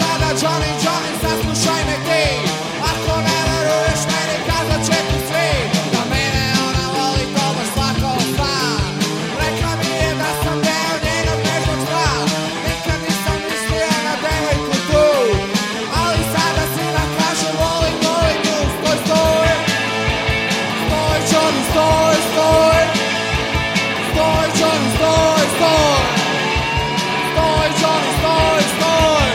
sada Johnny, Johnny, saslušaj me ti. Ako ne veruješ meni, kazat će ti svi da mene ona voli, to baš svako zna. Rekla mi je da sam deo njenog nežnog sna. Nikad nisam mislio na devojku tu, ali sada svima kažem volim, volim nju. Stoj, stoj, stoj Johnny, stoj, stoj. Stoj Johnny, stoj, stoj. Stoj Johnny, stoj, stoj.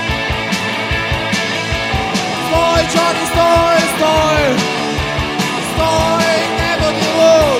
Stoj Johnny, stoj, stoj. Stoj, ne budi lud.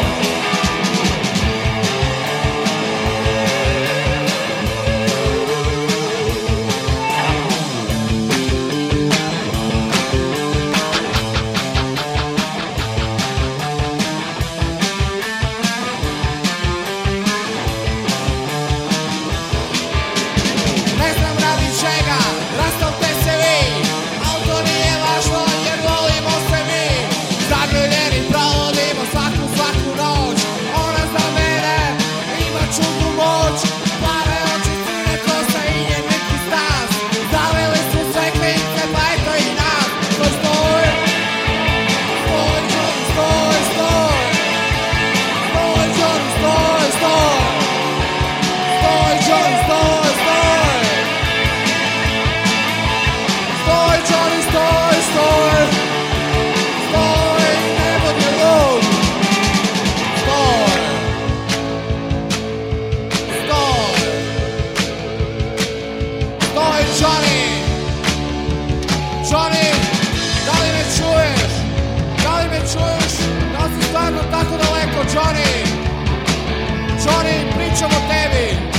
Ne znam radi čega rastavte se vi, al to nije važno jer volimo se mi. Zagrljeni provodimo svaku noć. Ona za mene ima čudnu moć. Plave oči, crne kose i njen neki stas. Zaveli su sve klince pa eto i nas. Stoj, stoj. Stoj Johnny, stoj, stoj. Stoj Johnny, stoj, stoj. Stoj Johnny, stoj, stoj. Stoj Johnny, stoj, stoj. Stoj, ne budi lud. Stoj. Stoj. Stoj Johnny. Johnny, da li me čuješ? Da li me čuješ? Da li si stvarno tako daleko, Johnny? Johnny, pričam o tebi.